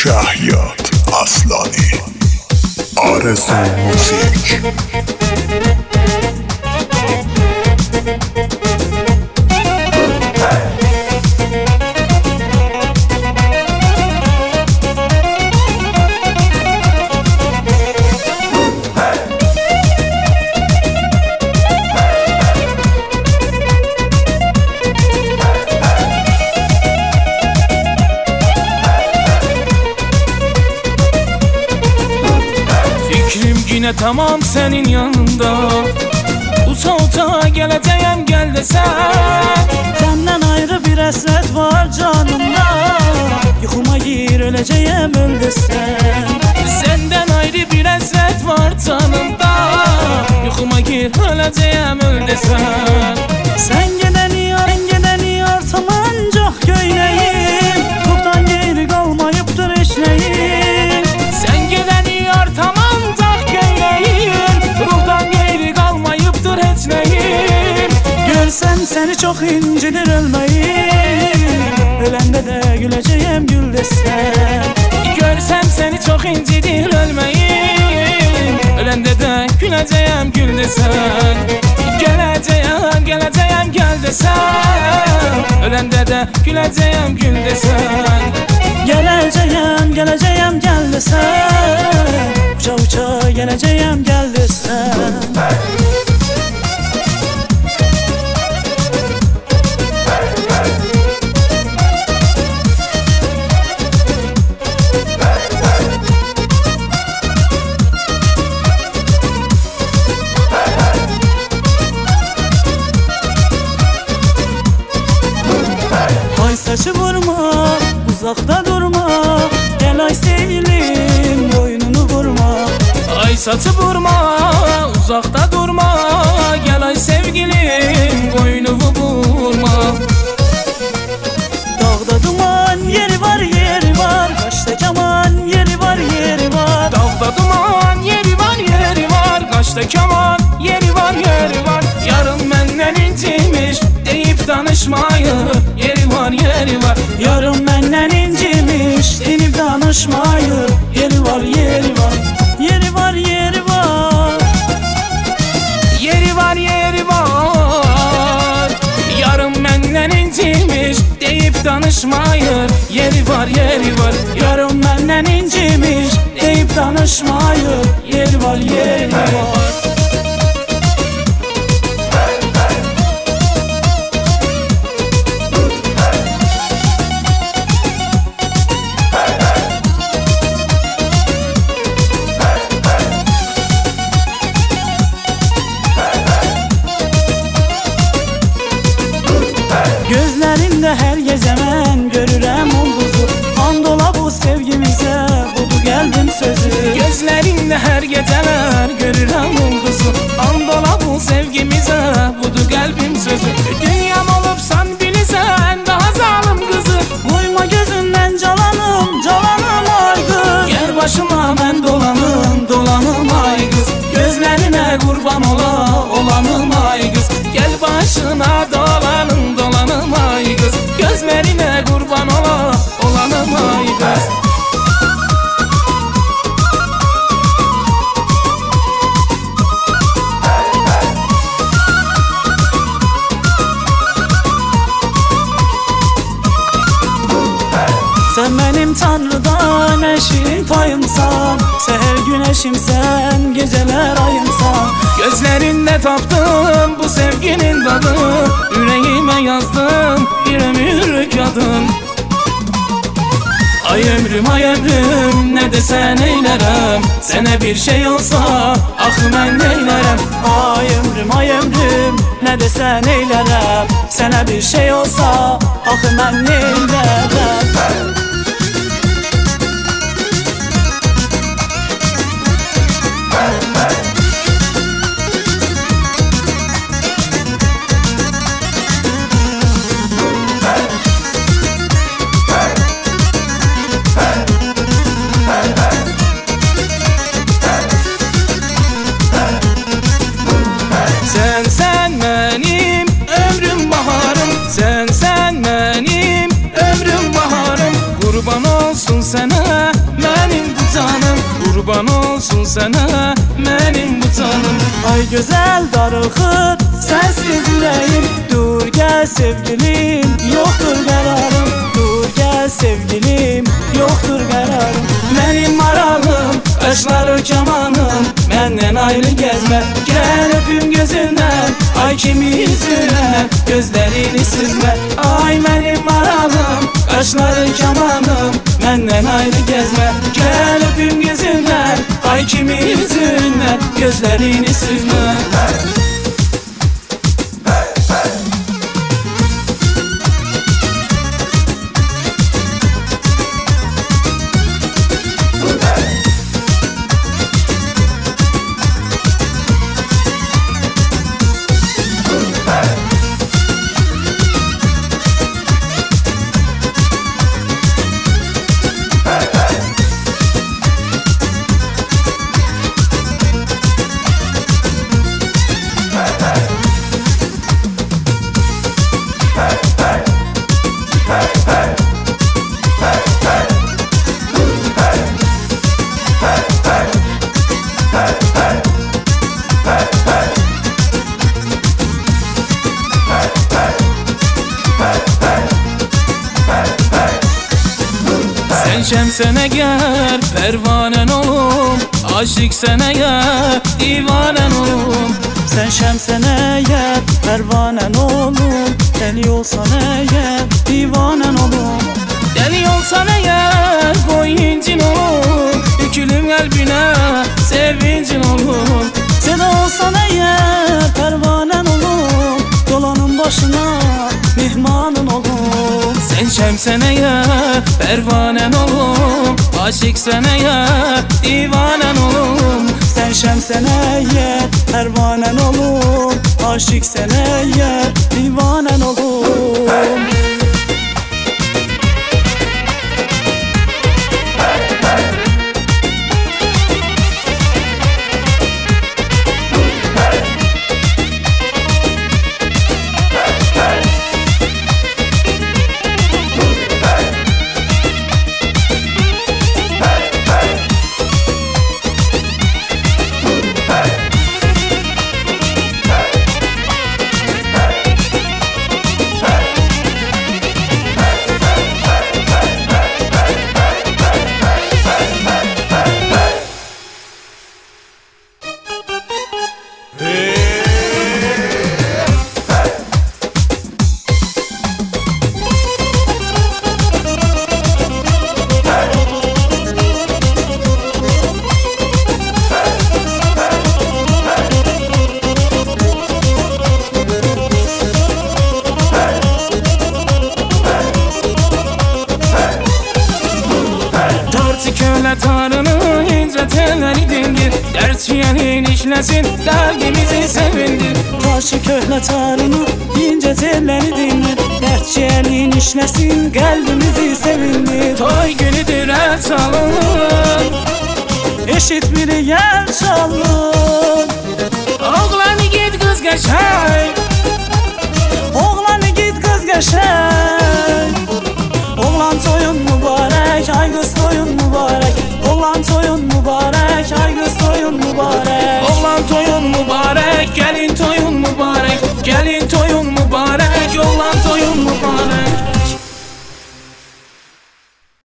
Şahyat Aslani, Arzu Müzik. Yine tamam senin yanında, uta uta geleceğim gel desen. Senden ayrı bir hasret var canımda, yuhuma gir öleceğim öl desen. Senden ayrı bir hasret var canımda, yuhuma gir öleceğim öl desen. Sen giden yarsam ancak göyleyim, ruhtan geri kalmayıptır eşleyim. Sen giden yar tamam ruhtan geri kalmayıptır hiç neyim. Görsem seni çok incidir ölmeyim, ölende de güleceğim gül desen. Görsem seni çok incidir ölmeyim, ölende de güleceğim gül desen. Geleceğim gel desen, ölende de güleceğim gül desen. Geleceğim gel desen, uça uça geleceğim gel desen. Ay saçı vurma, uzakta durma, gel ay sevgilim boynunu vurma. Ay saçı vurma, uzakta durma, gel ay sevgilim boynumu vurma. Dağda duman yeri var yeri var, kaşta keman yeri var yeri var. Dağda duman yeri var, kaşta keman yeri var. Yarın menden incimiş deyip danışmayı, yeri var. Yarın menden incimiş denip danışmayı, yeri var. Yarın menden incimiş deyip danışmayı, yeri var. Yarın menden incimiş deyip danışmayı, yeri var. Gözlerinde her gece ben görürəm ulduzu, andola bu sevgimize budu geldim sözü. Gözlerinde her geceler görürəm ulduzu, andola bu sevgimize budu kalbim sözü. Dünyam olupsan bilirsen daha zalim kızı, Uyma gözünden calanım ay kız. gel başıma ben dolanım ay kız. Gözlerine kurban olanım ay kız. Gel başına dolanım ay kız. Gözlerine kurban olanım ay kız. Sen benim Tanrı'dan eşim payımsan, seher güneşimsen, geceler ayımsan. Gözlerinde taptım bu sevginin tadını, yüreğime yazdım bir ömür kadın. Ay ömrüm ne desen eylerem, sana bir şey olsa ah ben neylerem. Ay ömrüm ne desen eylerem, sana bir şey olsa ah ben neylerem. Kurban olsun sana benim bu tanım. Ay güzel darıxır sensiz yüreğim. Dur gel sevgilim, yoktur kararım. Dur gel sevgilim, yoktur kararım. Benim maralım, kaşları kemanım, benden ayrı gezme. Gel öpüm gözünden, ay kimi yüzünden, gözlerini süzme. Ay benim maralım, kaşları kemanım, benden ayrı gezme. Gel öpüm gözünden, ay kimi yüzünden, gözlerini süzme. Sen şemsen eğer pervanen olum, aşık sen eğer divanen olum. Sen şemsen eğer pervanen olum, deli olsan eğer divanen olum. Deli olsan eğer koyincin olum, dökülüm kalbine sevincin olum. Sen olsan eğer pervanen olum, dolanın başına mihmanın olum. Sen şemsen eğer pervanen olum, aşık sen eğer divanen olum. Sen şemsen eğer pervanen olum, aşık sen eğer divanen olum. Köle tarını ince telleri dindir, dert çiğnenin işlesin kalbimizi sevindir. Karşı köhne tarını ince telleri dindir, dert ciğerin işlesin kalbimizi sevindir. Toy günüdür el çalın, Eşit biri yer çalın. oğlan git kız geçer, Oğlan git kız geçer. Oğlan toyun mübarek, ay kız toyun mübarek. Oğlan toyun mübarek, ay kız toyun mübarek. oğlan toyun mübarek, gelin toyun mübarek, gelin toyun